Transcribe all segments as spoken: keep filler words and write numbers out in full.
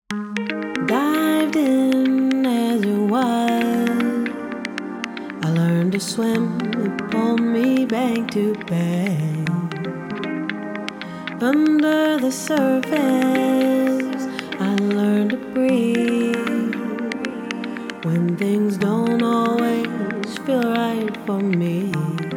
Dived in as it was. I learned to swim, it pulled me back to back. Under the surface, I learned to breathe. When things don't always feel right for me.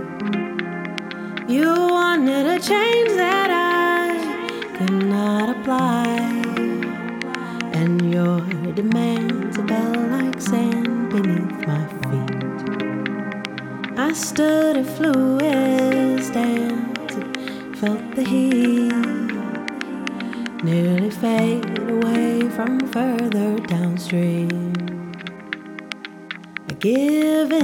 You wanted a change that I could not apply, and your demands fell like sand beneath my feet. I stood a fluid stance, felt the heat nearly fade away from further downstream. I give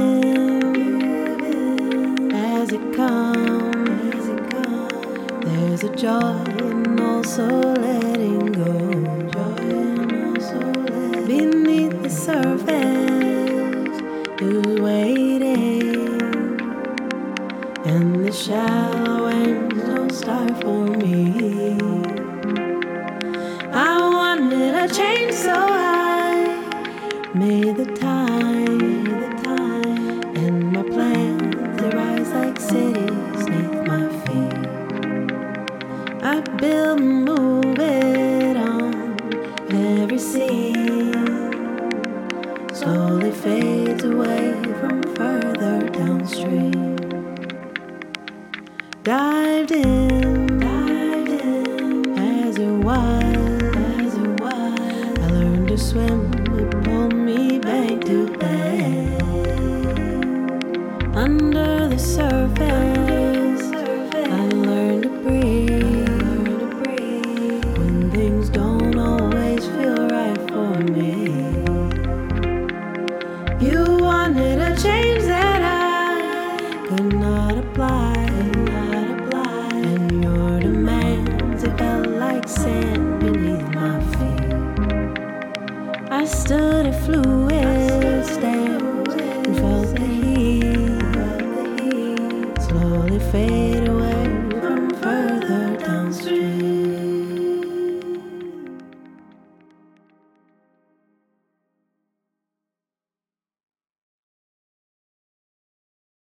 in as it comes. There's a joy in also letting go. Beneath the surface is waiting, and the shallow ends don't stifle me. I wanted a change, so I made the time, the time, and my plans they rise like cities neath my feet. I build and move it on every scene, slowly fades away from further downstream. Dived in, dived in as it was, as it was. I learned to swim, it pulled me back to bed. Under the surface, I learned to breathe. When things don't always feel right for me. You wanted a change that I could not apply, not apply. And your demands, it felt like sand beneath my feet. I stood a fluid stance,